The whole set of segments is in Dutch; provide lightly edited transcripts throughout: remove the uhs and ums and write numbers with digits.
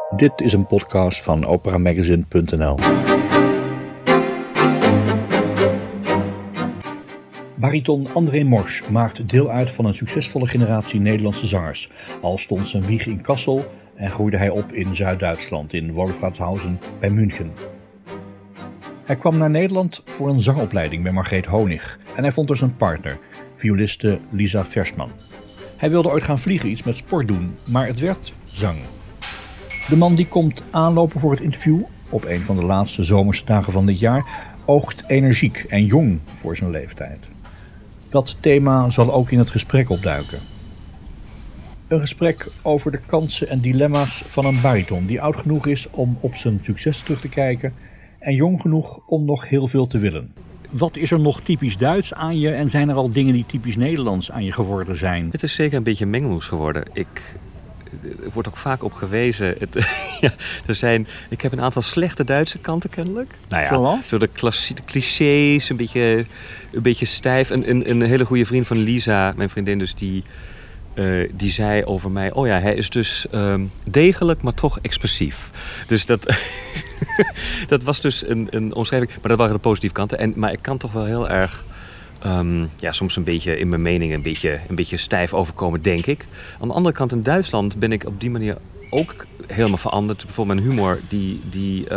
Dit is een podcast van operamagazine.nl. Bariton André Mors maakt deel uit van een succesvolle generatie Nederlandse zangers. Al stond zijn wieg in Kassel en groeide hij op in Zuid-Duitsland, in Wolfratshausen bij München. Hij kwam naar Nederland voor een zangopleiding bij Margreet Honig en hij vond er zijn partner, violiste Lisa Verstman. Hij wilde ooit gaan vliegen, iets met sport doen, maar het werd zang. De man die komt aanlopen voor het interview op een van de laatste zomerse dagen van dit jaar oogt energiek en jong voor zijn leeftijd. Dat thema zal ook in het gesprek opduiken. Een gesprek over de kansen en dilemma's van een bariton die oud genoeg is om op zijn succes terug te kijken en jong genoeg om nog heel veel te willen. Wat is er nog typisch Duits aan je en zijn er al dingen die typisch Nederlands aan je geworden zijn? Het is zeker een beetje een mengelmoes geworden. Er wordt ook vaak op gewezen. Ik heb een aantal slechte Duitse kanten kennelijk. Zoals? Zo de clichés, een beetje stijf. Een hele goede vriend van Lisa, mijn vriendin dus, die zei over mij: oh ja, hij is dus degelijk, maar toch expressief. Dus dat, dat was dus een omschrijving. Maar dat waren de positieve kanten. Maar ik kan toch wel heel erg soms een beetje in mijn mening een beetje stijf overkomen, denk ik. Aan de andere kant, in Duitsland ben ik op die manier ook helemaal veranderd. Bijvoorbeeld mijn humor, die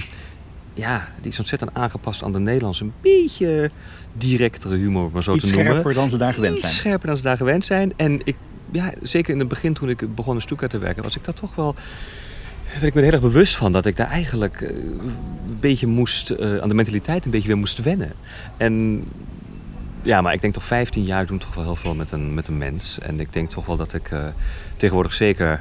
is ontzettend aangepast aan de Nederlandse, een beetje directere humor, maar zo iets te noemen. Scherper dan ze daar gewend zijn. Iets scherper dan ze daar gewend zijn. En zeker in het begin, toen ik begon in Stuttgart te werken, was ik daar toch wel. Ben ik me er heel erg bewust van dat ik daar eigenlijk een beetje aan de mentaliteit een beetje weer moest wennen. En ja, maar ik denk toch 15 jaar doen toch wel heel veel met een mens. En ik denk toch wel dat ik tegenwoordig zeker,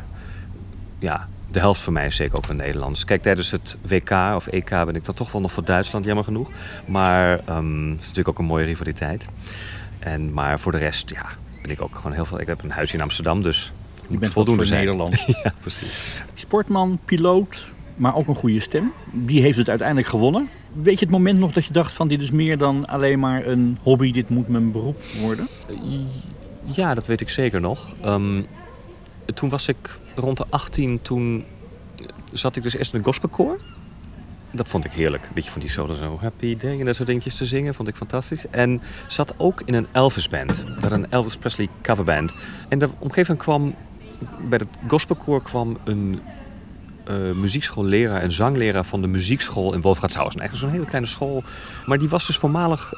de helft van mij is zeker ook van Nederlands. Kijk, tijdens het WK of EK ben ik dan toch wel nog voor Duitsland, jammer genoeg. Maar het is natuurlijk ook een mooie rivaliteit. Maar voor de rest, ben ik ook gewoon heel veel. Ik heb een huis in Amsterdam, dus je bent voldoende voor Nederland. Ja, precies. Sportman, piloot, maar ook een goede stem. Die heeft het uiteindelijk gewonnen. Weet je het moment nog dat je dacht van dit is meer dan alleen maar een hobby, dit moet mijn beroep worden? Ja, dat weet ik zeker nog. Toen was ik rond de 18, toen zat ik dus eerst in een gospelkoor. Dat vond ik heerlijk. Een beetje van die zo happy day en dat soort dingetjes te zingen. Vond ik fantastisch. En zat ook in een Elvis band. Een Elvis Presley coverband. En op een gegeven moment kwam bij het gospelkoor een muzieksschoolleraar en zangleraar van de muziekschool in Wolfratshausen. Eigenlijk zo'n hele kleine school. Maar die was dus voormalig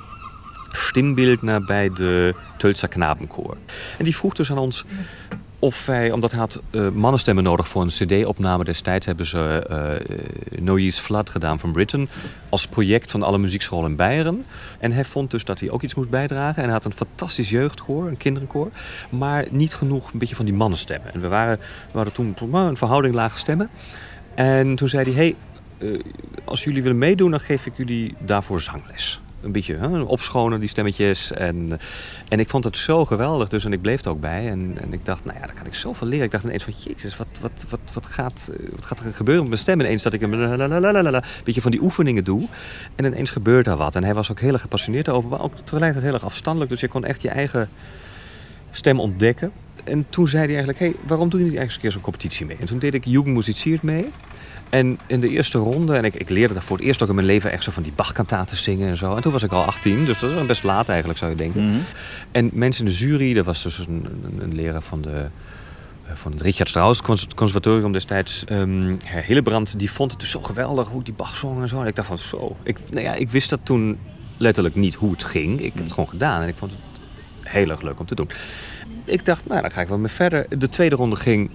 stimbildner bij de Tölzer Knabenkoor. En die vroeg dus aan ons of wij, omdat hij had mannenstemmen nodig voor een cd-opname destijds, hebben ze Noyes Flood gedaan van Britain als project van alle muziekscholen in Beieren. En hij vond dus dat hij ook iets moest bijdragen. En hij had een fantastisch jeugdkoor, een kinderenkoor, maar niet genoeg een beetje van die mannenstemmen. En we hadden toen een verhouding lage stemmen. En toen zei hij: als jullie willen meedoen, dan geef ik jullie daarvoor zangles. Een beetje opschonen, die stemmetjes. En ik vond het zo geweldig dus. En ik bleef er ook bij. En ik dacht, daar kan ik zoveel leren. Ik dacht ineens van, jezus, wat gaat er gebeuren met mijn stem? Ineens dat ik een beetje van die oefeningen doe. En ineens gebeurt er wat. En hij was ook heel erg gepassioneerd over. Maar ook tegelijkertijd heel erg afstandelijk. Dus je kon echt je eigen stem ontdekken. En toen zei hij eigenlijk, waarom doe je niet eigenlijk eens een keer zo'n competitie mee? En toen deed ik Jugendmusiziert mee. En in de eerste ronde, en ik leerde dat voor het eerst ook in mijn leven echt zo van die Bach-kantaten zingen en zo. En toen was ik al 18, dus dat was best laat eigenlijk, zou je denken. Mm-hmm. En mensen in de jury, dat was dus een leraar van het Richard Strauss conservatorium destijds, Herr Hillebrand, die vond het dus zo geweldig hoe ik die Bach zong en zo. En ik dacht van zo, ik wist dat toen letterlijk niet hoe het ging. Ik heb het gewoon gedaan en ik vond het heel erg leuk om te doen. Ik dacht, dan ga ik wel mee verder. De tweede ronde ging,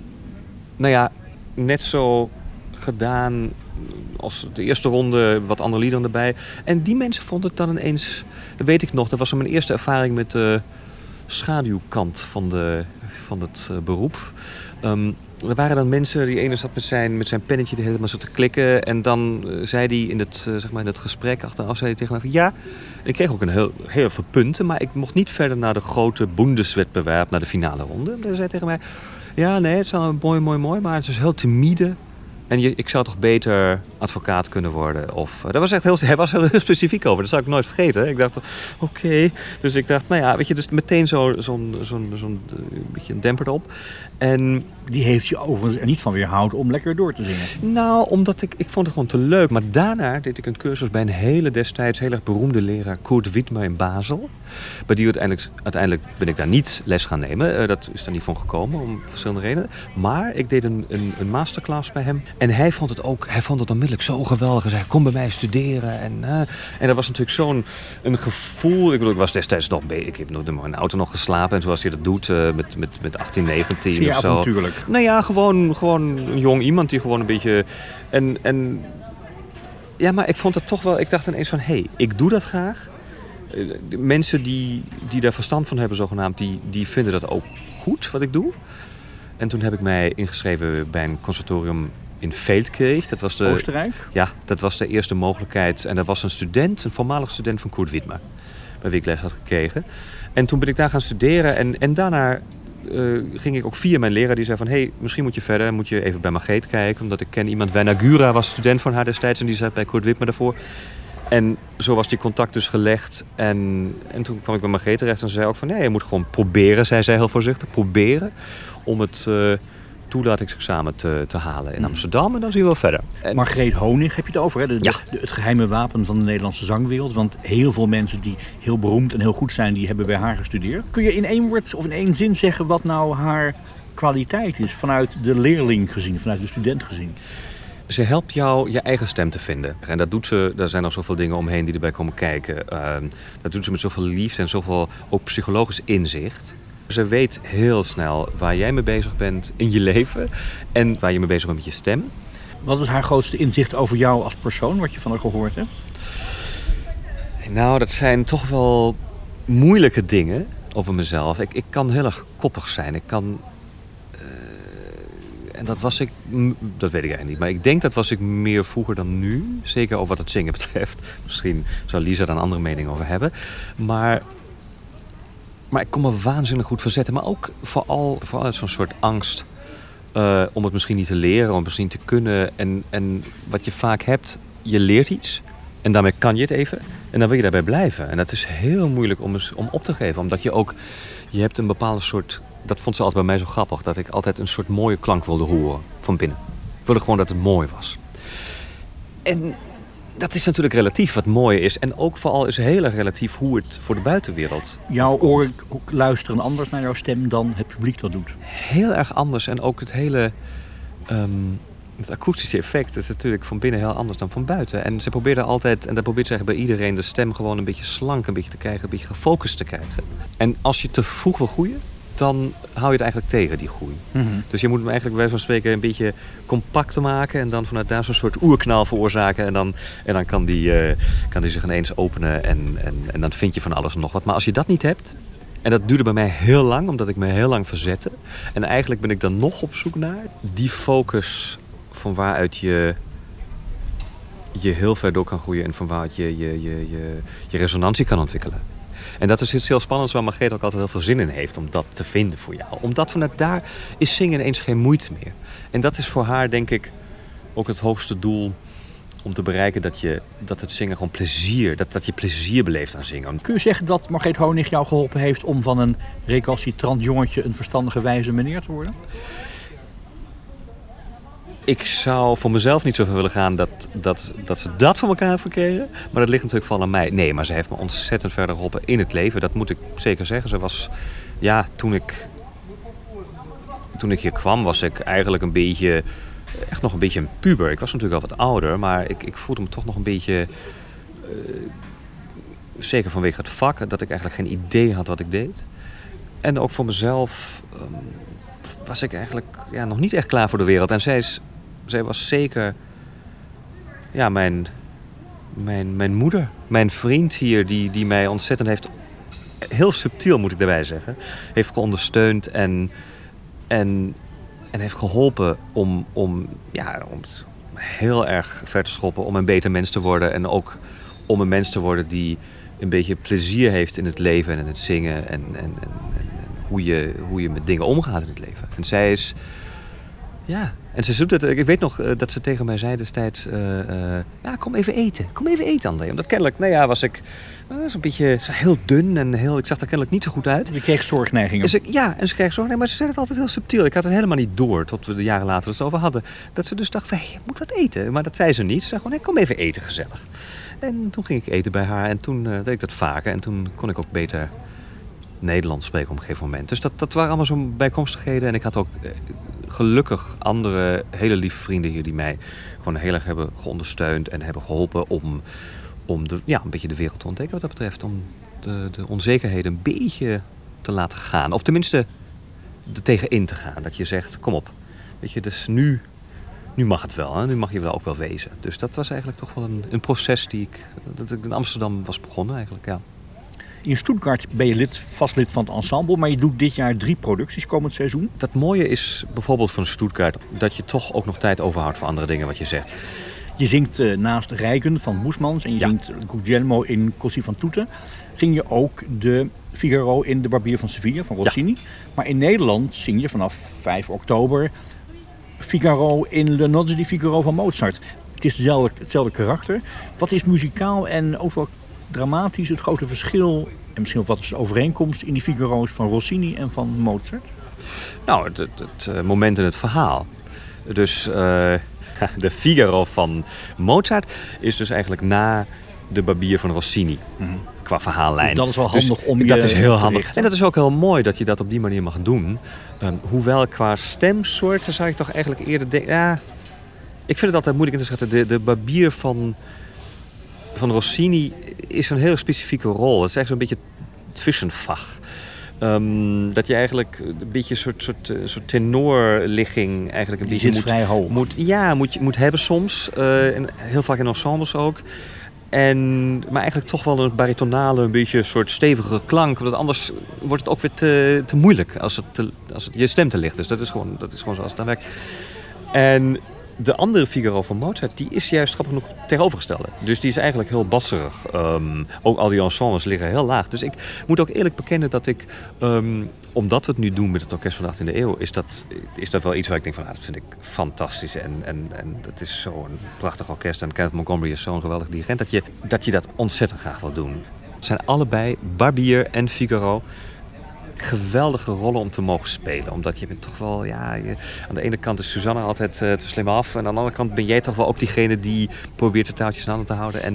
net zo gedaan als de eerste ronde, wat andere liederen erbij. En die mensen vonden het dan ineens, dat weet ik nog, dat was mijn eerste ervaring met de schaduwkant van het beroep. Er waren dan mensen, die ene zat met zijn pennetje de hele tijd zo te klikken. En dan zei hij in het gesprek achteraf, zei hij tegen mij van ja, ik kreeg ook heel veel punten, maar ik mocht niet verder naar de grote Bundeswettbewerb, naar de finale ronde. En hij zei tegen mij, ja nee, het is wel mooi, maar het is heel timide. En ik zou toch beter advocaat kunnen worden. Of, hij was heel specifiek over. Dat zou ik nooit vergeten. Ik dacht, oké. Dus ik dacht, nou ja, weet je, dus meteen zo'n beetje een demper erop. En die heeft je overigens er niet van weerhouden om lekker door te zingen. Nou, omdat ik vond het gewoon te leuk. Maar daarna deed ik een cursus bij een destijds heel erg beroemde leraar Kurt Widmer in Basel. Bij die uiteindelijk ben ik daar niet les gaan nemen. Dat is daar niet van gekomen, om verschillende redenen. Maar ik deed een masterclass bij hem. En hij vond het onmiddellijk zo geweldig. Hij zei, kom bij mij studeren. En dat was natuurlijk zo'n gevoel. Ik was destijds nog ik heb in mijn auto nog geslapen. En zoals je dat doet met 18, 19 Zeer of zo. avontuurlijk. Nou ja, gewoon een jong iemand die gewoon een beetje... Ja, maar ik vond het toch wel... Ik dacht ineens van, ik doe dat graag. De mensen die daar verstand van hebben, zogenaamd, die vinden dat ook goed, wat ik doe. En toen heb ik mij ingeschreven bij een conservatorium in Feldkirch. Dat was Oostenrijk? Ja, dat was de eerste mogelijkheid. En dat was een voormalig student van Kurt Widmer, bij wie ik les had gekregen. En toen ben ik daar gaan studeren en daarna... ging ik ook via mijn leraar die zei van... misschien moet je verder, moet je even bij Margreet kijken. Omdat ik ken iemand, Werner Gura was student van haar destijds... en die zat bij Kurt Widmer daarvoor. En zo was die contact dus gelegd. En toen kwam ik bij Margreet terecht en ze zei ook van... je moet gewoon proberen, zei zij heel voorzichtig, proberen... om het toelatingsexamen te halen in Amsterdam. En dan zien we wel verder. Margreet Honig heb je het over, hè? Het geheime wapen van de Nederlandse zangwereld. Want heel veel mensen die heel beroemd en heel goed zijn... die hebben bij haar gestudeerd. Kun je in één woord of in één zin zeggen... wat nou haar kwaliteit is vanuit de leerling gezien, vanuit de student gezien? Ze helpt jou je eigen stem te vinden. En dat doet ze, daar zijn nog zoveel dingen omheen die erbij komen kijken. Dat doet ze met zoveel liefde en zoveel ook psychologisch inzicht. Ze weet heel snel waar jij mee bezig bent in je leven en waar je mee bezig bent met je stem. Wat is haar grootste inzicht over jou als persoon, wat je van haar gehoord hebt? Nou, dat zijn toch wel moeilijke dingen over mezelf. Ik kan heel erg koppig zijn. En dat was ik, dat weet ik eigenlijk niet. Maar ik denk dat was ik meer vroeger dan nu. Zeker over wat het zingen betreft. Misschien zou Lisa daar een andere mening over hebben. Maar ik kon me waanzinnig goed verzetten. Maar ook vooral uit zo'n soort angst. Om het misschien niet te leren, om het misschien te kunnen. En wat je vaak hebt, je leert iets. En daarmee kan je het even. En dan wil je daarbij blijven. En dat is heel moeilijk om op te geven. Omdat je hebt een bepaalde soort... Dat vond ze altijd bij mij zo grappig. Dat ik altijd een soort mooie klank wilde horen van binnen. Ik wilde gewoon dat het mooi was. En dat is natuurlijk relatief wat mooi is. En ook vooral is heel erg relatief hoe het voor de buitenwereld jouw oren luisteren anders naar jouw stem dan het publiek dat doet. Heel erg anders. En ook het hele... het akoestische effect is natuurlijk van binnen heel anders dan van buiten. En ze probeerde altijd, en dat probeert ze eigenlijk bij iedereen... de stem gewoon een beetje slank, een beetje te krijgen, een beetje gefocust te krijgen. En als je te vroeg wil groeien, dan hou je het eigenlijk tegen, die groei. Mm-hmm. Dus je moet hem eigenlijk bij wijze van spreken een beetje compacter maken... en dan vanuit daar zo'n soort oerknal veroorzaken... en dan kan die zich ineens openen en dan vind je van alles en nog wat. Maar als je dat niet hebt... En dat duurde bij mij heel lang, omdat ik me heel lang verzette. En eigenlijk ben ik dan nog op zoek naar die focus... van waaruit je heel ver door kan groeien... en van waaruit je resonantie kan ontwikkelen. En dat is iets heel spannends waar Margreet ook altijd heel veel zin in heeft... om dat te vinden voor jou. Omdat vanuit daar is zingen ineens geen moeite meer. En dat is voor haar, denk ik, ook het hoogste doel... om te bereiken dat het zingen gewoon plezier... dat je plezier beleeft aan zingen. Kun je zeggen dat Margreet Honig jou geholpen heeft... om van een recalcitrant jongetje een verstandige wijze meneer te worden? Ik zou voor mezelf niet zoveel willen gaan dat ze dat voor elkaar heeft gekregen. Maar dat ligt natuurlijk vooral aan mij. Nee, maar ze heeft me ontzettend verder geholpen in het leven. Dat moet ik zeker zeggen. Ze was, ja, toen ik hier kwam was ik eigenlijk echt nog een beetje een puber. Ik was natuurlijk al wat ouder, maar ik voelde me toch nog een beetje... zeker vanwege het vak, dat ik eigenlijk geen idee had wat ik deed. En ook voor mezelf was ik eigenlijk nog niet echt klaar voor de wereld. En zij was zeker mijn moeder, mijn vriend hier... die mij ontzettend heeft, heel subtiel moet ik daarbij zeggen... heeft geondersteund en heeft geholpen om het heel erg ver te schoppen... om een beter mens te worden. En ook om een mens te worden die een beetje plezier heeft in het leven en in het zingen... en hoe je met dingen omgaat in het leven. En zij is Ja, en ze doet het. Ik weet nog dat ze tegen mij zei destijds... kom even eten. Kom even eten, André. Omdat kennelijk, was ik zo'n beetje heel dun en ik zag er kennelijk niet zo goed uit. Je kreeg zorgneigingen. En ze kreeg zorgneigingen, maar ze zei het altijd heel subtiel. Ik had het helemaal niet door, tot we de jaren later het over hadden. Dat ze dus dacht van, je moet wat eten. Maar dat zei ze niet. Ze zei gewoon, kom even eten, gezellig. En toen ging ik eten bij haar en toen deed ik dat vaker. En toen kon ik ook beter Nederlands spreken op een gegeven moment. Dus dat waren allemaal zo'n bijkomstigheden. En ik had ook gelukkig andere hele lieve vrienden hier die mij gewoon heel erg hebben geondersteund en hebben geholpen om een beetje de wereld te ontdekken wat dat betreft. Om de onzekerheden een beetje te laten gaan. Of tenminste er tegenin te gaan. Dat je zegt, kom op. Weet je, dus nu mag het wel. Hè? Nu mag je wel ook wel wezen. Dus dat was eigenlijk toch wel een proces dat ik in Amsterdam was begonnen eigenlijk, ja. In Stuttgart ben je vast lid van het ensemble, maar je doet dit jaar 3 producties komend seizoen. Dat mooie is bijvoorbeeld van Stuttgart dat je toch ook nog tijd overhoudt voor andere dingen wat je zegt. Je zingt naast Reigen van Boesmans en je zingt Guglielmo in Così fan tutte. Zing je ook de Figaro in De Barbier van Sevilla van Rossini. Ja. Maar in Nederland zing je vanaf 5 oktober Figaro in Le Nozze di Figaro van Mozart. Het is hetzelfde karakter. Wat is muzikaal en ook wel dramatisch het grote verschil en misschien ook wat is de overeenkomst in die Figaro's van Rossini en van Mozart? Nou, het moment in het verhaal. Dus de Figaro van Mozart is dus eigenlijk na de Barbier van Rossini. Mm-hmm. Qua verhaallijn. Dus dat is wel handig om je dat is heel handig. richten. En dat is ook heel mooi dat je dat op die manier mag doen. Hoewel qua stemsoorten zou ik toch eigenlijk eerder denken... Ja, ik vind het altijd moeilijk in te schatten. De Barbier van Rossini is een heel specifieke rol. Het is echt zo'n beetje tussenvach. Dat je eigenlijk een beetje een soort tenorligging eigenlijk een beetje vrij hoog. moet hebben soms. Heel vaak in ensembles ook. Maar eigenlijk toch wel een baritonale, een beetje een soort stevige klank. Want anders wordt het ook weer te moeilijk als je stem te licht is. Dat is gewoon zoals het dan werkt. En de andere Figaro van Mozart, die is juist grappig genoeg tegenovergestelde. Dus die is eigenlijk heel basserig. Ook al die ensembles liggen heel laag. Dus ik moet ook eerlijk bekennen dat ik, omdat we het nu doen met het Orkest van de 18e eeuw, is dat wel iets waar ik denk van, dat vind ik fantastisch. En dat is zo'n prachtig orkest. En Kenneth Montgomery is zo'n geweldig dirigent dat je dat ontzettend graag wil doen. Het zijn allebei, Barbier en Figaro, geweldige rollen om te mogen spelen. Omdat je bent toch wel... aan de ene kant is Susanna altijd te slim af. En aan de andere kant ben jij toch wel ook diegene die probeert de touwtjes aan te houden.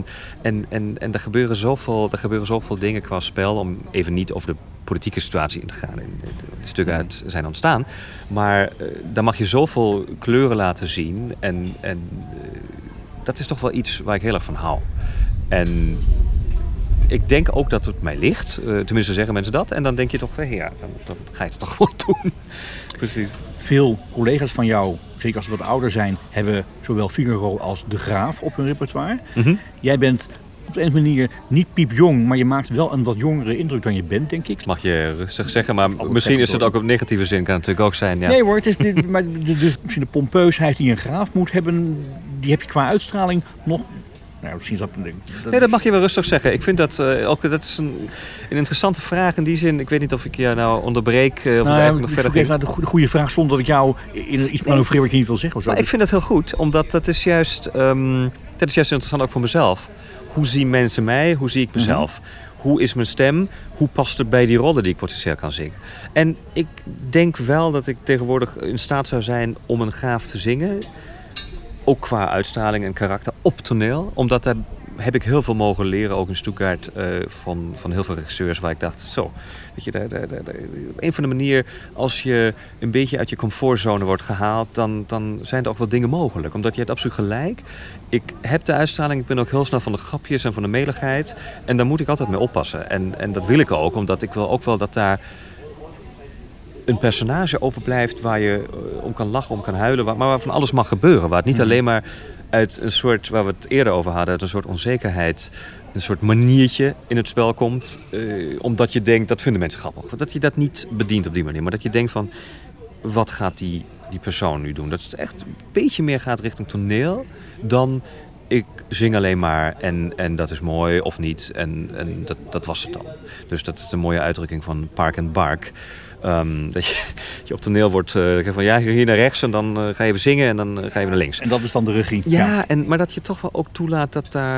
En er gebeuren zoveel dingen qua spel. Om even niet over de politieke situatie in te gaan. Die stukken uit zijn ontstaan. Maar daar mag je zoveel kleuren laten zien. En dat is toch wel iets waar ik heel erg van hou. En ik denk ook dat het mij ligt. Tenminste zeggen mensen dat. En dan denk je toch, dan ga je het toch gewoon doen. Precies. Veel collega's van jou, zeker als ze wat ouder zijn, hebben zowel Figaro als De Graaf op hun repertoire. Mm-hmm. Jij bent op de een manier niet piepjong, maar je maakt wel een wat jongere indruk dan je bent, denk ik. Dat mag je rustig zeggen, maar misschien is het ook op negatieve zin, kan het natuurlijk ook zijn. Ja. Nee hoor, het is maar dus misschien de pompeusheid die een graaf moet hebben, die heb je qua uitstraling nog. Nou, misschien dat mag je wel rustig zeggen. Ik vind dat dat is een interessante vraag in die zin. Ik weet niet of ik jou nou onderbreek. Of eigenlijk nog verder even de goede vraag zonder dat ik jou in iets manoeuvreer wat je niet wil zeggen. Of zo. Maar ik vind dat heel goed, omdat dat is juist interessant ook voor mezelf. Hoe zien mensen mij? Hoe zie ik mezelf? Mm-hmm. Hoe is mijn stem? Hoe past het bij die rollen die ik potentieel kan zingen? En ik denk wel dat ik tegenwoordig in staat zou zijn om een Graaf te zingen. Ook qua uitstraling en karakter op toneel. Omdat daar heb ik heel veel mogen leren, ook in Stuttgart, van heel veel regisseurs waar ik dacht, weet je, op een van de manieren, als je een beetje uit je comfortzone wordt gehaald, dan zijn er ook wel dingen mogelijk. Omdat je hebt absoluut gelijk. Ik heb de uitstraling, ik ben ook heel snel van de grapjes en van de meligheid. En daar moet ik altijd mee oppassen. En dat wil ik ook, omdat ik wil ook wel dat daar een personage overblijft waar je om kan lachen, om kan huilen, maar waarvan alles mag gebeuren. Waar het niet alleen maar uit een soort, waar we het eerder over hadden, uit een soort onzekerheid, een soort maniertje in het spel komt, omdat je denkt, dat vinden mensen grappig. Dat je dat niet bedient op die manier, maar dat je denkt van, wat gaat die persoon nu doen? Dat het echt een beetje meer gaat richting toneel dan ik zing alleen maar en dat is mooi of niet en dat was het dan. Dus dat is de mooie uitdrukking van Park and Bark. Dat je op toneel wordt van ja, hier naar rechts en dan ga je even zingen en dan ga je weer naar links. En dat is dan de regie. Ja, maar dat je toch wel ook toelaat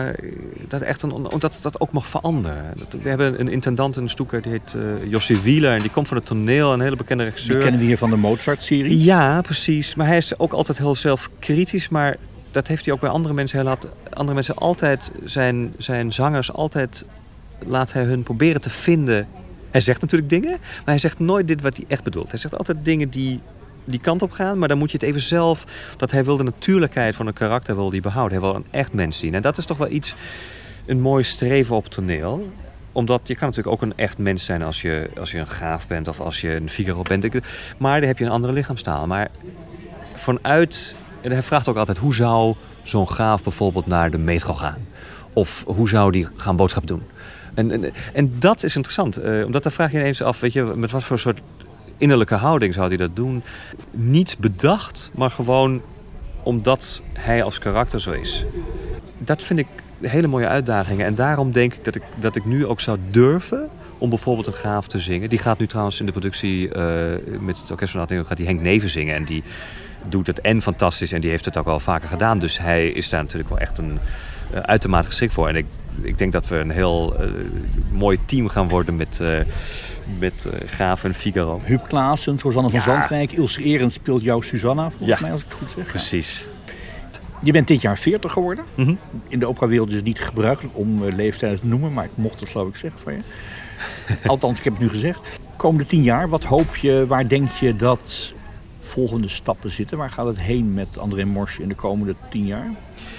dat dat ook mag veranderen. We hebben een intendant in Stuttgart, die heet Jossi Wieler. En die komt van het toneel, een hele bekende regisseur. Die kennen we hier van de Mozart-serie. Ja, precies. Maar hij is ook altijd heel zelfkritisch. Maar dat heeft hij ook bij andere mensen. Hij laat andere mensen altijd, zijn zangers altijd, laat hij hun proberen te vinden. Hij zegt natuurlijk dingen, maar hij zegt nooit dit wat hij echt bedoelt. Hij zegt altijd dingen die kant op gaan, maar dan moet je het even zelf. Dat hij wil de natuurlijkheid van een karakter wil die behouden. Hij wil een echt mens zien. En dat is toch wel een mooi streven op toneel. Omdat je kan natuurlijk ook een echt mens zijn als je een Graaf bent of als je een Figaro bent. Maar dan heb je een andere lichaamstaal. Maar vanuit, hij vraagt ook altijd, hoe zou zo'n Graaf bijvoorbeeld naar de metro gaan? Of hoe zou die gaan boodschap doen? En dat is interessant, omdat dan vraag je ineens af, weet je, met wat voor soort innerlijke houding zou hij dat doen? Niet bedacht, maar gewoon omdat hij als karakter zo is. Dat vind ik hele mooie uitdagingen. En daarom denk ik dat ik nu ook zou durven om bijvoorbeeld een Graaf te zingen. Die gaat nu trouwens in de productie met het Orkest van Atheneum gaat die Henk Neven zingen. En die doet het fantastisch en die heeft het ook al vaker gedaan. Dus hij is daar natuurlijk wel echt een uitermate geschikt voor. En ik denk dat we een heel mooi team gaan worden met Graaf en Figaro. Huub Klaassen, Rosanne van Zandwijk, Ilse Erens speelt jouw Susanna, volgens mij, als ik het goed zeg. Precies. Je bent dit jaar 40 geworden. Mm-hmm. In de operawereld is het niet gebruikelijk om leeftijden te noemen, maar ik mocht het geloof ik zeggen van je. Althans, ik heb het nu gezegd. Komende 10 jaar, wat hoop je, waar denk je dat volgende stappen zitten? Waar gaat het heen met André Morsch in de komende 10 jaar?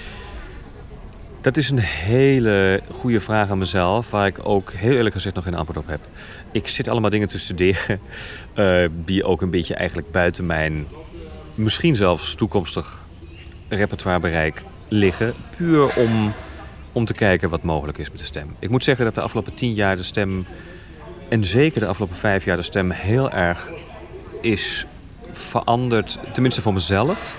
Dat is een hele goede vraag aan mezelf, waar ik ook heel eerlijk gezegd nog geen antwoord op heb. Ik zit allemaal dingen te studeren die ook een beetje eigenlijk buiten mijn, misschien zelfs toekomstig repertoirebereik liggen. Puur om te kijken wat mogelijk is met de stem. Ik moet zeggen dat de afgelopen 10 jaar de stem, en zeker de afgelopen 5 jaar de stem, heel erg is veranderd. Tenminste voor mezelf.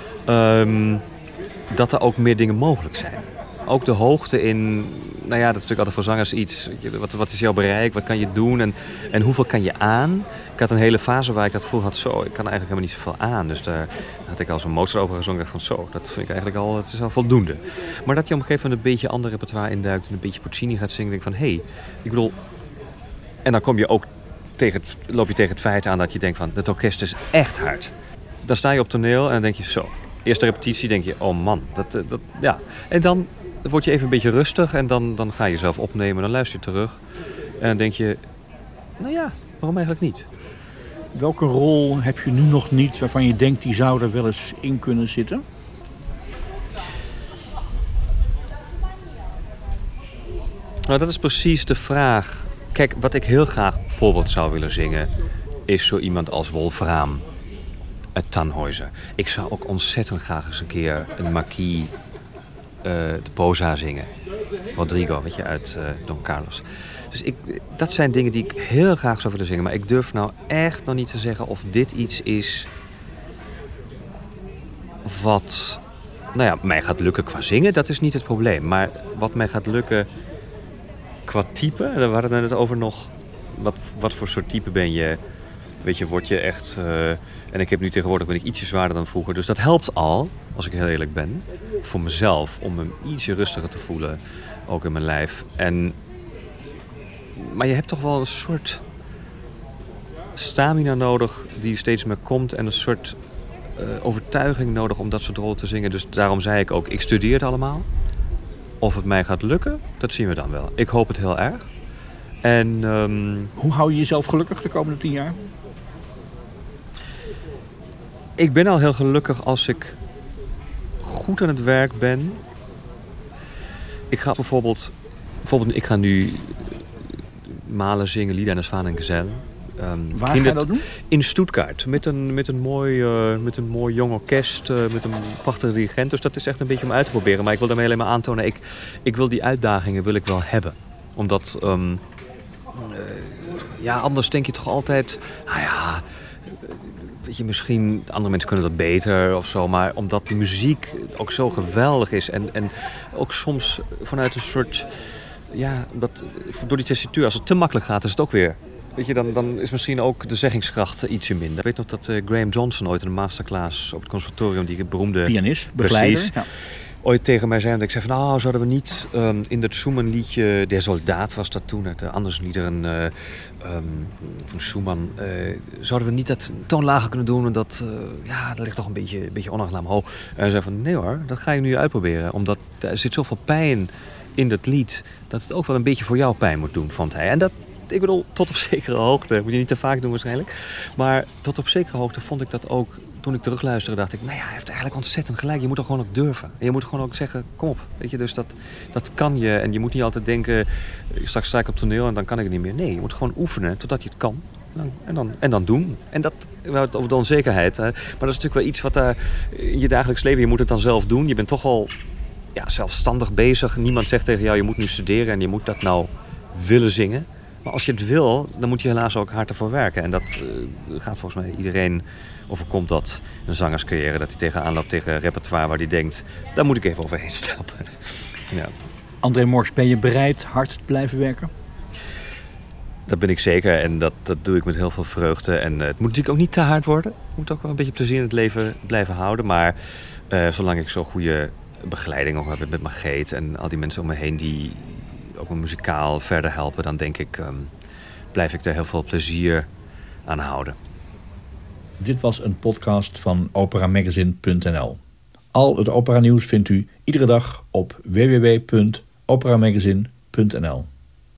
Dat er ook meer dingen mogelijk zijn. Ook de hoogte in, nou ja, dat is natuurlijk altijd voor zangers iets. Wat is jouw bereik? Wat kan je doen? En hoeveel kan je aan? Ik had een hele fase waar ik dat gevoel had, ik kan eigenlijk helemaal niet zoveel aan. Dus daar had ik al zo'n Mozart-opera gezongen. Ik dacht van dat vind ik eigenlijk al, het is al voldoende. Maar dat je op een gegeven moment een beetje ander repertoire induikt en een beetje Puccini gaat zingen, denk ik van, ik bedoel. En dan kom je ook loop je tegen het feit aan dat je denkt van, het orkest is echt hard. Dan sta je op toneel en dan denk je eerste repetitie denk je, oh man, ja. En dan word je even een beetje rustig en dan ga je jezelf opnemen. Dan luister je terug en dan denk je, nou ja, waarom eigenlijk niet? Welke rol heb je nu nog niet waarvan je denkt die zou er wel eens in kunnen zitten? Nou, dat is precies de vraag. Kijk, wat ik heel graag bijvoorbeeld zou willen zingen is zo iemand als Wolfram uit Tannhäuser. Ik zou ook ontzettend graag eens een keer een Marquis de Posa zingen. Rodrigo, weet je, uit Don Carlos. Dus dat zijn dingen die ik heel graag zou willen zingen. Maar ik durf nou echt nog niet te zeggen of dit iets is wat, nou ja, mij gaat lukken qua zingen. Dat is niet het probleem. Maar wat mij gaat lukken qua type, daar hadden we het net over nog. Wat voor soort type ben je? Weet je, word je echt. En ik heb nu tegenwoordig ben ik ietsje zwaarder dan vroeger. Dus dat helpt al, als ik heel eerlijk ben. Voor mezelf, om me ietsje rustiger te voelen. Ook in mijn lijf. Maar je hebt toch wel een soort stamina nodig die steeds meer komt. En een soort overtuiging nodig om dat soort rollen te zingen. Dus daarom zei ik ook, ik studeer het allemaal. Of het mij gaat lukken, dat zien we dan wel. Ik hoop het heel erg. En hoe hou je jezelf gelukkig de komende 10 jaar? Ik ben al heel gelukkig als ik goed aan het werk ben. Ik ga bijvoorbeeld ik ga nu Mahler zingen, Lieder eines fahrenden Gesellen. Waar ga je dat doen? In Stuttgart, met een mooi jong orkest, met een prachtige dirigent. Dus dat is echt een beetje om uit te proberen. Maar ik wil daarmee alleen maar aantonen, ik wil die uitdagingen wil ik wel hebben. Omdat, anders denk je toch altijd, nou ja, weet je, misschien andere mensen kunnen dat beter of zo. Maar omdat die muziek ook zo geweldig is en ook soms vanuit een soort, ja, door die tessituur, als het te makkelijk gaat, is het ook weer weet je, dan is misschien ook de zeggingskracht ietsje minder. Ik weet nog dat Graham Johnson ooit in een masterclass op het conservatorium, die beroemde pianist, begeleider, ooit tegen mij zei, en ik zei van, zouden we niet in dat Schumann-liedje, Der Soldaat was dat toen, het Andersliederen van Schumann, zouden we niet dat toon lager kunnen doen, en dat ligt toch een beetje onaangenaam hoog. En hij zei van, nee hoor, dat ga je nu uitproberen, omdat er zit zoveel pijn in dat lied, dat het ook wel een beetje voor jou pijn moet doen, vond hij. En dat, ik bedoel, tot op zekere hoogte, moet je niet te vaak doen waarschijnlijk, maar tot op zekere hoogte vond ik dat ook. Toen ik terugluisterde, dacht ik, hij heeft eigenlijk ontzettend gelijk. Je moet er gewoon ook durven. En je moet gewoon ook zeggen, kom op. Weet je, dus dat kan je. En je moet niet altijd denken, straks sta ik op toneel en dan kan ik het niet meer. Nee, je moet gewoon oefenen totdat je het kan. En dan doen. En dat, over de onzekerheid. Hè. Maar dat is natuurlijk wel iets wat daar in je dagelijks leven, je moet het dan zelf doen. Je bent toch al zelfstandig bezig. Niemand zegt tegen jou, je moet nu studeren en je moet dat nou willen zingen. Maar als je het wil, dan moet je helaas ook hard ervoor werken. En dat gaat volgens mij iedereen overkomt dat een zangerscarrière. Dat hij tegenaan loopt tegen repertoire waar hij denkt, daar moet ik even overheen stappen. Ja. André Mors, ben je bereid hard te blijven werken? Dat ben ik zeker en dat doe ik met heel veel vreugde. En het moet natuurlijk ook niet te hard worden. Ik moet ook wel een beetje plezier in het leven blijven houden. Maar zolang ik zo'n goede begeleiding nog heb met Margreet en al die mensen om me heen die ook me muzikaal verder helpen, dan denk ik, blijf ik er heel veel plezier aan houden. Dit was een podcast van operamagazine.nl. Al het opera nieuws vindt u iedere dag op www.operamagazine.nl.